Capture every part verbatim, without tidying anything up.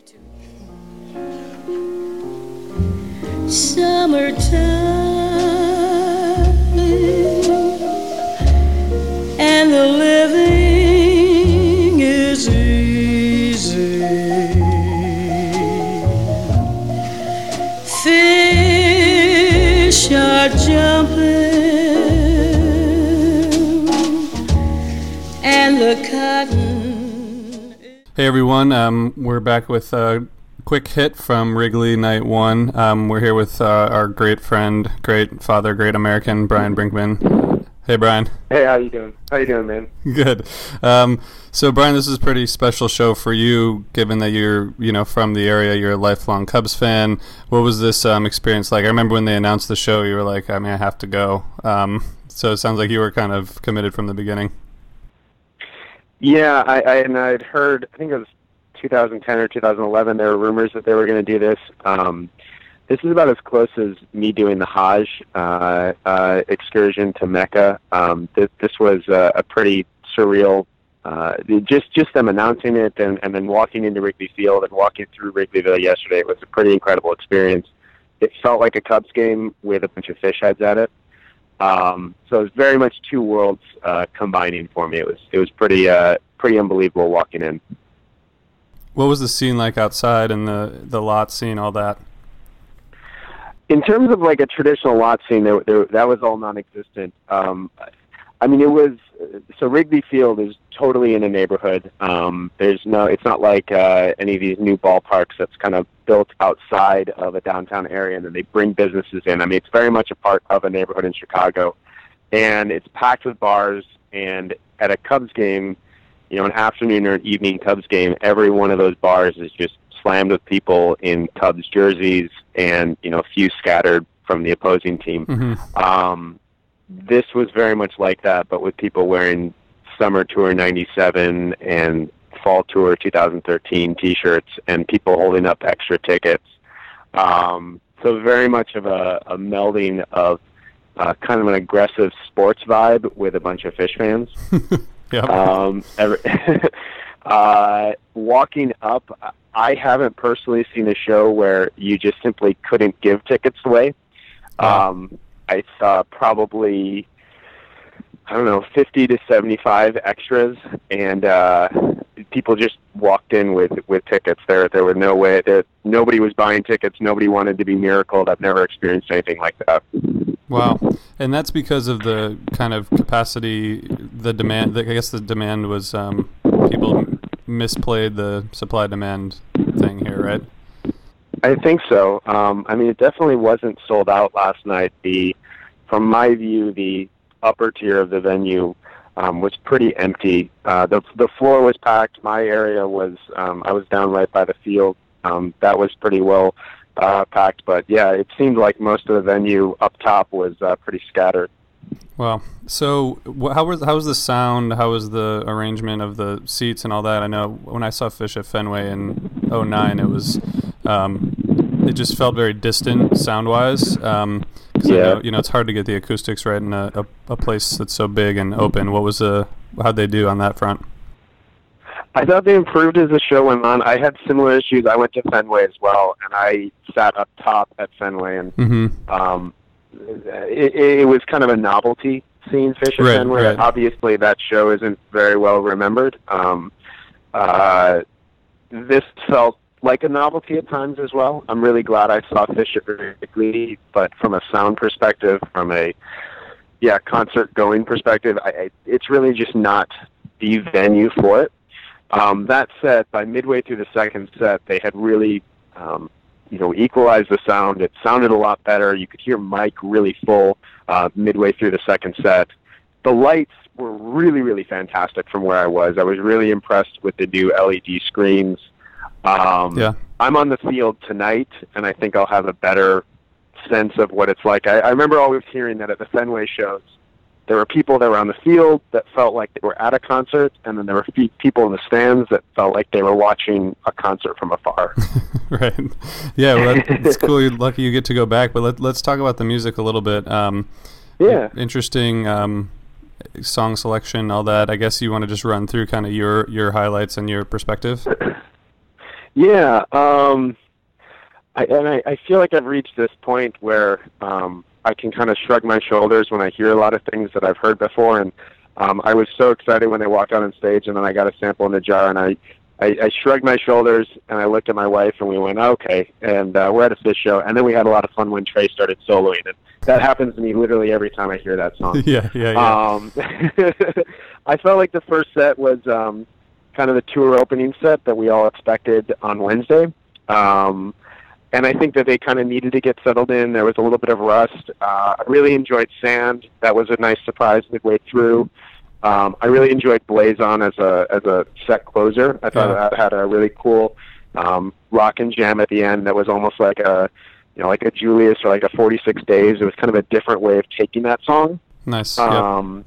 Summertime and the living is easy. Fish are jumping and the cotton. Hey everyone, um, we're back with a quick hit from Wrigley Night One. Um, we're here with uh, our great friend, great father, great American, Brian Brinkman. Hey Brian. Hey, how you doing? How you doing, man? Good. Um, so Brian, this is a pretty special show for you, given that you're, you know, from the area. You're a lifelong Cubs fan. What was this um, experience like? I remember when they announced the show, you were like, I mean, I have to go. Um, so it sounds like you were kind of committed from the beginning. Yeah, I, I and I'd heard, I think it was two thousand ten or two thousand eleven, there were rumors that they were going to do this. Um, this is about as close as me doing the Hajj uh, uh, excursion to Mecca. Um, th- this was uh, a pretty surreal, uh, just just them announcing it and, and then walking into Wrigley Field and walking through Wrigleyville yesterday. It was a pretty incredible experience. It felt like a Cubs game with a bunch of fish heads at it. Um, so it was very much two worlds uh, combining for me. It was it was pretty uh, pretty unbelievable walking in. What was the scene like outside and the, the lot scene, all that? In terms of like a traditional lot scene, there, there, that was all non-existent. Um, I mean, it was so Wrigley Field is totally in a neighborhood. Um, there's no, it's not like uh, any of these new ballparks that's kind of built outside of a downtown area and then they bring businesses in. I mean, it's very much a part of a neighborhood in Chicago, and it's packed with bars. And at a Cubs game, you know, an afternoon or an evening Cubs game, every one of those bars is just slammed with people in Cubs jerseys and, you know, a few scattered from the opposing team. Mm-hmm. Um, this was very much like that, but with people wearing Summer Tour ninety-seven and Fall Tour twenty thirteen T-shirts and people holding up extra tickets. Um, so very much of a, a melding of uh, kind of an aggressive sports vibe with a bunch of fish fans. Yep. Um, every, uh, walking up, I haven't personally seen a show where you just simply couldn't give tickets away. Um, I saw probably, I don't know, fifty to seventy-five extras, and uh, people just walked in with, with tickets. There, there were no way that nobody was buying tickets. Nobody wanted to be miracled. I've never experienced anything like that. Wow. And that's because of the kind of capacity, the demand, I guess the demand was, um, people misplayed the supply-demand thing here, right? I think so. Um, I mean, it definitely wasn't sold out last night. The, from my view, the upper tier of the venue um, was pretty empty. Uh, the the floor was packed. My area was, um, I was down right by the field. Um, that was pretty well uh, packed. But yeah, it seemed like most of the venue up top was uh, pretty scattered. Wow. So wh- how was how was the sound? How was the arrangement of the seats and all that? I know when I saw Fish at Fenway in oh nine, it was um, it just felt very distant sound-wise. Um, cause yeah. I know, you know, it's hard to get the acoustics right in a, a, a place that's so big and open. What was the how'd they do on that front? I thought they improved as the show went on. I had similar issues. I went to Fenway as well, and I sat up top at Fenway, and mm-hmm. um, it, it was kind of a novelty seeing Fish at right, Fenway. Right. Obviously, that show isn't very well remembered. Um, uh, this felt like a novelty at times as well. I'm really glad I saw Fish at Wrigley, but from a sound perspective, from a yeah concert going perspective, I, I, it's really just not the venue for it. Um, that said, by midway through the second set, they had really, um, you know, equalized the sound. It sounded a lot better. You could hear Mike really full uh, midway through the second set. The lights were really, really fantastic from where I was. I was really impressed with the new L E D screens. Um, yeah. I'm on the field tonight, and I think I'll have a better sense of what it's like. I, I remember always hearing that at the Fenway shows, there were people that were on the field that felt like they were at a concert, and then there were people in the stands that felt like they were watching a concert from afar. Right. Yeah, well, that, it's cool. You're lucky you get to go back. But let, let's talk about the music a little bit. Um, yeah. Interesting um, song selection, all that. I guess you want to just run through kind of your, your highlights and your perspective? Yeah, um, I, and I, I feel like I've reached this point where um, I can kind of shrug my shoulders when I hear a lot of things that I've heard before. And um, I was so excited when they walked out on stage, and then I got a sample in the jar, and I, I, I shrugged my shoulders, and I looked at my wife, and we went, okay. And uh, we're at a Phish show, and then we had a lot of fun when Trey started soloing. And that happens to me literally every time I hear that song. yeah, yeah, yeah. Um, I felt like the first set was um, kind of the tour opening set that we all expected on Wednesday. Um, and I think that they kind of needed to get settled in. There was a little bit of rust. Uh, I really enjoyed Sand. That was a nice surprise midway through. Um, I really enjoyed Blaze On as a as a set closer. I thought Yeah. that had a really cool um, rock and jam at the end that was almost like a you know like a Julius or like a forty-six Days. It was kind of a different way of taking that song. Nice. Um,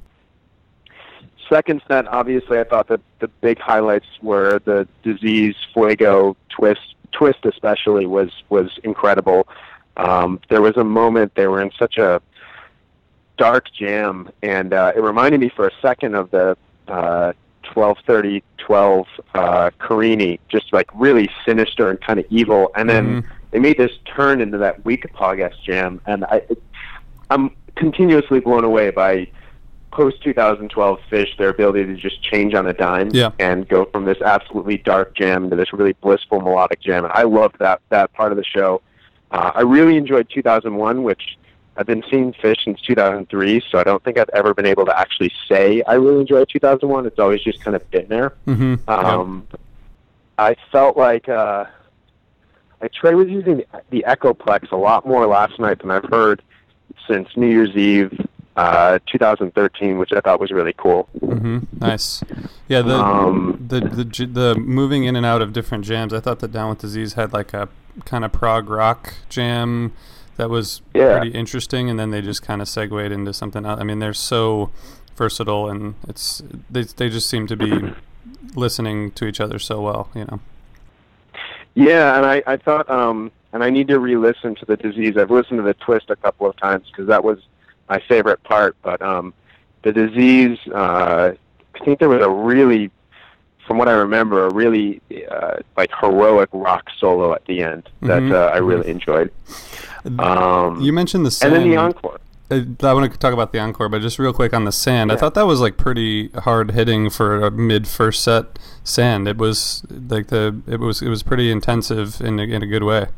Second set, obviously, I thought that the big highlights were the Disease, Fuego, Twist. Twist especially was was incredible. Um, there was a moment they were in such a dark jam, and uh, it reminded me for a second of the uh, twelve thirty twelve uh, Carini, just like really sinister and kind of evil. And then Mhm. they made this turn into that Weekapagas jam, and I, I'm continuously blown away by post twenty twelve Phish, their ability to just change on a dime Yeah. and go from this absolutely dark jam to this really blissful melodic jam. And I loved that that part of the show. Uh, I really enjoyed two thousand one, which I've been seeing Phish since two thousand three, so I don't think I've ever been able to actually say I really enjoyed two thousand one. It's always just kind of been there. Mm-hmm. Um, I felt like uh, like Trey was using the Echoplex a lot more last night than I've heard since New Year's Eve uh, two thousand thirteen, which I thought was really cool. Mm-hmm. Nice. Yeah, the, Um, the the j- the moving in and out of different jams. I thought that Down with Disease had like a kind of prog rock jam that was Yeah. pretty interesting, and then they just kind of segued into something else. I mean, they're so versatile, and it's they they just seem to be listening to each other so well, you know. Yeah, and I, I thought, um, and I need to re-listen to the Disease. I've listened to the Twist a couple of times because that was my favorite part. But um, the Disease, uh, I think there was a really, from what I remember, a really uh, like heroic rock solo at the end that Mhm. uh, I really enjoyed. Um, You mentioned the and sand. then the encore. I, I want to talk about the encore, but just real quick on the sand. I Yeah. thought that was like pretty hard hitting for a mid first set sand. It was like the it was it was pretty intensive in a, in a good way.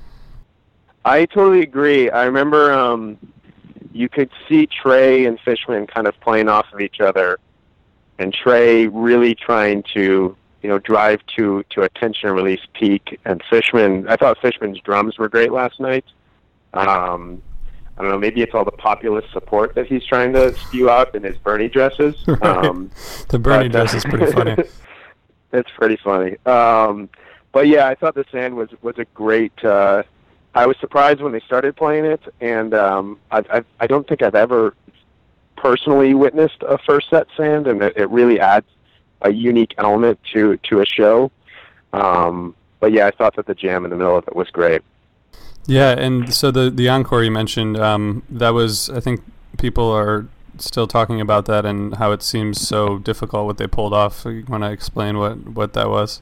I totally agree. I remember um, you could see Trey and Fishman kind of playing off of each other, and Trey really trying to, you know, drive to to a tension release peak. And Fishman, I thought Fishman's drums were great last night. Um, I don't know, maybe it's all the populist support that he's trying to spew out in his Bernie dresses. Right. Um, The Bernie but, uh, dress is pretty funny. It's pretty funny. Um, but yeah, I thought the sand was was a great. Uh, I was surprised when they started playing it, and um, I, I I don't think I've ever personally witnessed a first set sand, and it, it really adds a unique element to to a show. Um, but yeah, I thought that the jam in the middle of it was great. Yeah, and so the the encore you mentioned, um, that was, I think people are still talking about that and how it seems so difficult what they pulled off. You want to explain what, what that was?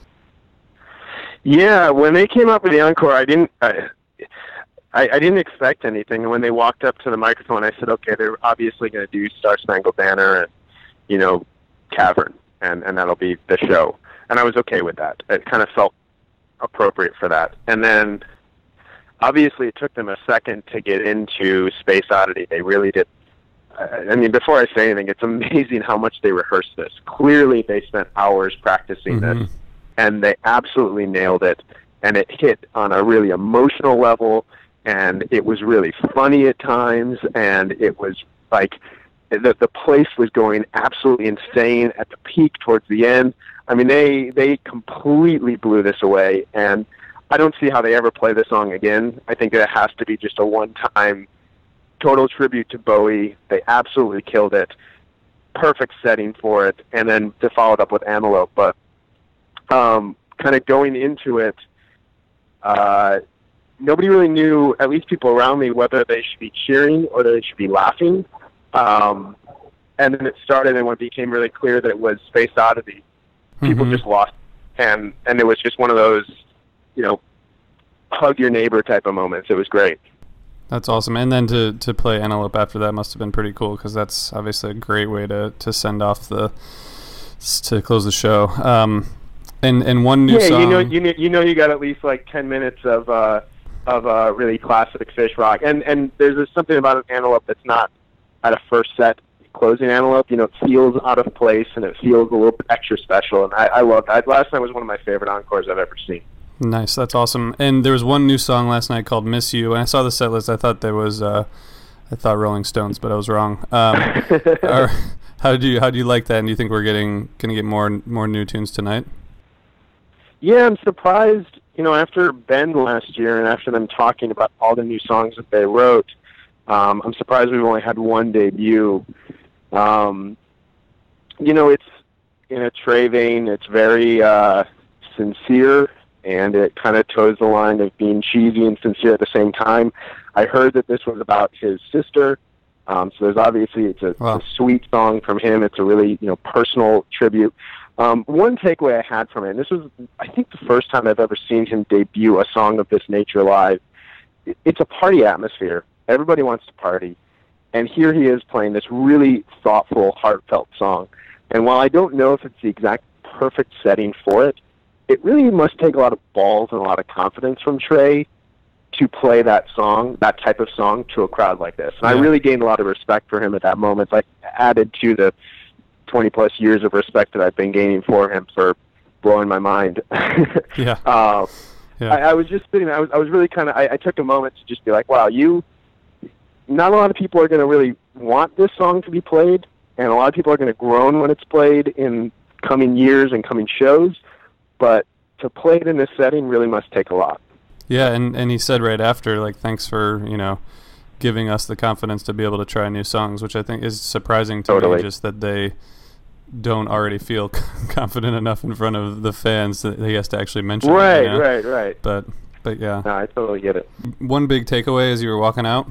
Yeah, when they came up with the encore, I didn't. I, I, I didn't expect anything. And when they walked up to the microphone, I said, "Okay, they're obviously going to do Star Spangled Banner and, you know, Cavern, and and that'll be the show." And I was okay with that. It kind of felt appropriate for that. And then, obviously, it took them a second to get into Space Oddity. They really did. I mean, before I say anything, it's amazing how much they rehearsed this. Clearly, they spent hours practicing Mhm. this, and they absolutely nailed it. And it hit on a really emotional level, and it was really funny at times, and it was like the the place was going absolutely insane at the peak towards the end. I mean, they they completely blew this away, and I don't see how they ever play this song again. I think it has to be just a one-time total tribute to Bowie. They absolutely killed it. Perfect setting for it, and then to follow it up with Antelope. But um, kind of going into it, uh, nobody really knew, at least people around me, whether they should be cheering or they should be laughing. Um, and then it started, and when it became really clear that it was Space Oddity, people Mhm. just lost and and it was just one of those, you know, hug your neighbor type of moments. It was great. That's awesome. And then to, to play Antelope after that must have been pretty cool, because that's obviously a great way to, to send off the to close the show. Um, and and one new yeah, song. you know, you know, you know, you got at least like ten minutes of uh, of uh, really classic Phish rock. And and there's just something about an Antelope that's not at a first set closing Antelope. You know, it feels out of place and it feels a little bit extra special. And I, I loved it. Last night was one of my favorite encores I've ever seen. Nice, that's awesome. And there was one new song last night called "Miss You." And I saw the set list. I thought there was, uh, I thought Rolling Stones, but I was wrong. Um, are, how do you how do you like that? And do you think we're getting going to get more more new tunes tonight? Yeah, I'm surprised. You know, after Bend last year, and after them talking about all the new songs that they wrote, um, I'm surprised we've only had one debut. Um, you know, it's in a Trey vein. It's very uh, sincere. And it kind of toes the line of being cheesy and sincere at the same time. I heard that this was about his sister, um, so there's obviously it's a, wow. it's a sweet song from him. It's a really you know personal tribute. Um, one takeaway I had from it, and this was I think the first time I've ever seen him debut a song of this nature live. It's a party atmosphere. Everybody wants to party, and here he is playing this really thoughtful, heartfelt song. And while I don't know if it's the exact perfect setting for it, it really must take a lot of balls and a lot of confidence from Trey to play that song, that type of song, to a crowd like this. And yeah. I really gained a lot of respect for him at that moment, like added to the twenty-plus years of respect that I've been gaining for him for blowing my mind. yeah. Uh, yeah. I, I was just sitting there, I was, I was really kind of, I, I took a moment to just be like, wow, you, not a lot of people are going to really want this song to be played, and a lot of people are going to groan when it's played in coming years and coming shows. But to play it in this setting really must take a lot. Yeah, and, and he said right after, like, thanks for, you know, giving us the confidence to be able to try new songs, which I think is surprising to totally. me, just that they don't already feel confident enough in front of the fans that he has to actually mention right, it. You know? Right, right, right. But, but yeah. No, I totally get it. One big takeaway as you were walking out?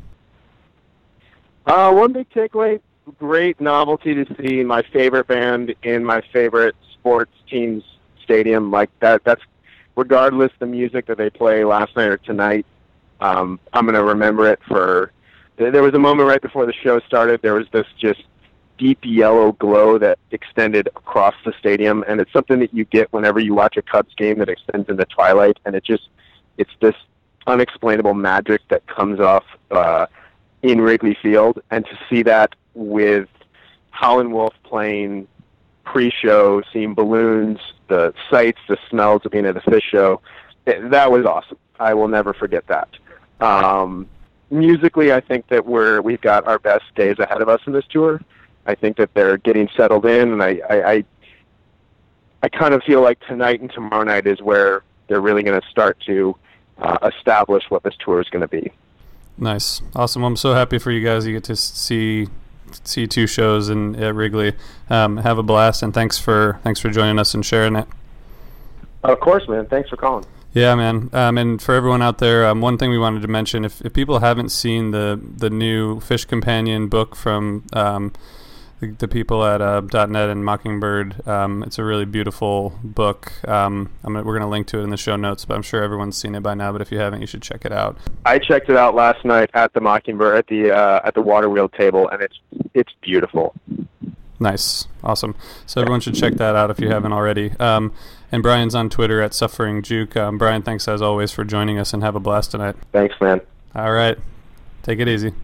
Uh, one big takeaway, great novelty to see my favorite band in my favorite sports team's stadium. Like that, that's regardless the music that they play last night or tonight. Um, I'm going to remember it for, there was a moment right before the show started, there was this just deep yellow glow that extended across the stadium, and it's something that you get whenever you watch a Cubs game that extends into twilight, and it just, it's this unexplainable magic that comes off uh, in Wrigley Field, and to see that with Howlin' Wolf playing pre-show, seeing balloons, the sights, the smells of being at a Phish show, it, that was awesome. I will never forget that. Um, musically, I think that we're we've got our best days ahead of us in this tour. I think that they're getting settled in, and I I, I, I kind of feel like tonight and tomorrow night is where they're really going to start to uh, establish what this tour is going to be. Nice, awesome. I'm so happy for you guys. You get to see see two shows in at Wrigley. Um, have a blast, and thanks for thanks for joining us and sharing it. Of course, man. Thanks for calling. Yeah, man. Um, and for everyone out there, um, one thing we wanted to mention: if, if people haven't seen the the new Phish Companion book from um, the, the people at uh, .net and Mockingbird, um, it's a really beautiful book. Um, I'm gonna, we're going to link to it in the show notes, but I'm sure everyone's seen it by now. But if you haven't, you should check it out. I checked it out last night at the Mockingbird at the uh, at the water wheel table, and it's it's beautiful. Nice, awesome. So everyone should check that out if you haven't already. Um, and Brian's on Twitter at Suffering Juke. Um, Brian, thanks as always for joining us, and have a blast tonight. Thanks, man. All right, take it easy.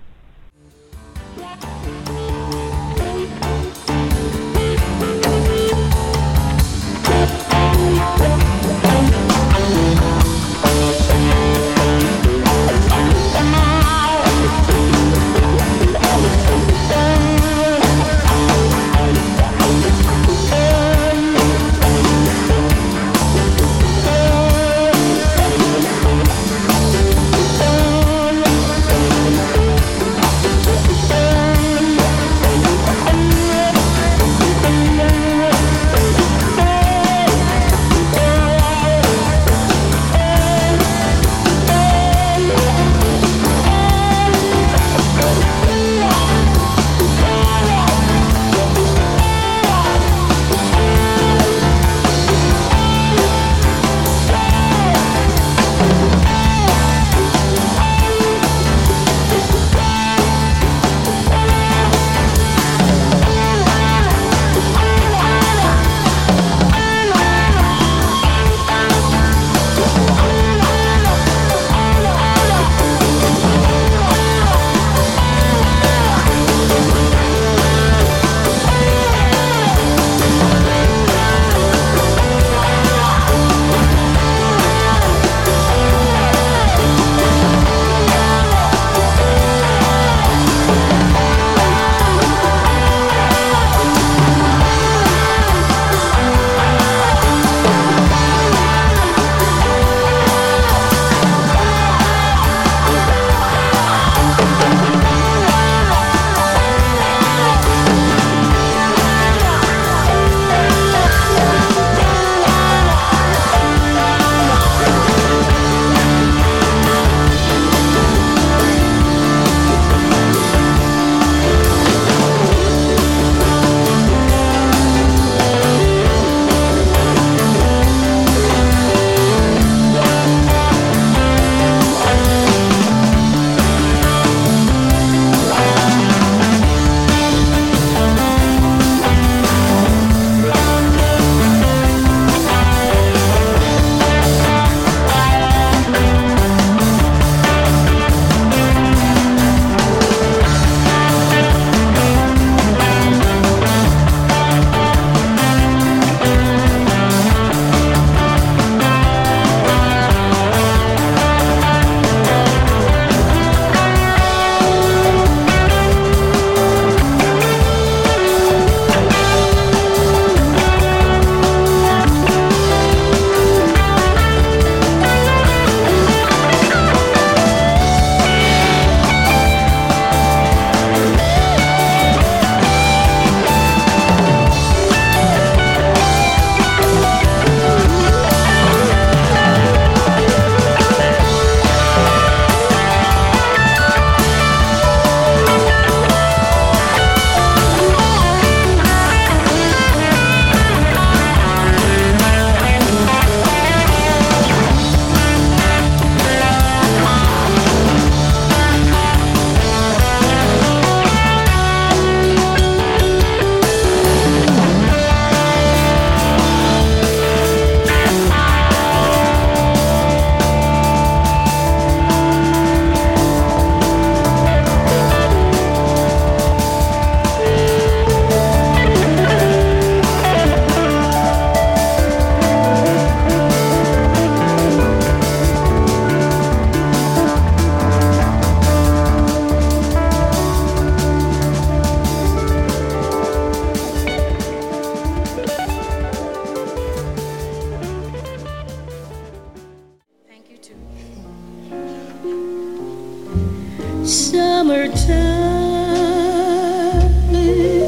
summertime,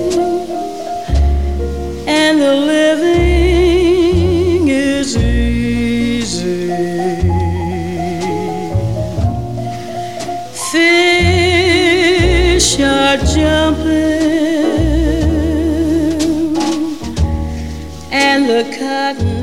and the living is easy. Fish are jumping, and the cotton